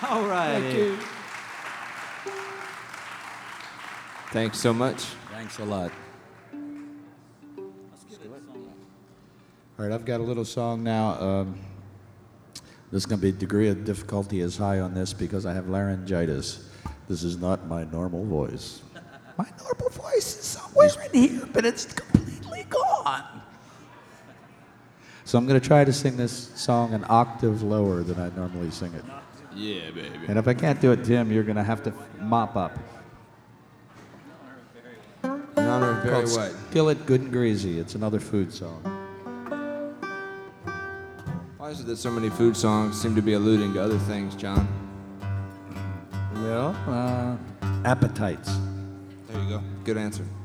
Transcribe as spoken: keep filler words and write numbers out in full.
All right. Thank you. Thanks so much. Thanks a lot. All right, I've got a little song now. Um, this is going to be degree of difficulty is high on this because I have laryngitis. This is not my normal voice. My normal voice is somewhere in here, but it's completely gone. So I'm going to try to sing this song an octave lower than I normally sing it. Yeah, baby. And if I can't do it, Tim, you're going to have to mop up. In honor of Barry Called White. Skillet Good and Greasy. It's another food song. Why is it that so many food songs seem to be alluding to other things, John? Well, uh, appetites. There you go. Good answer.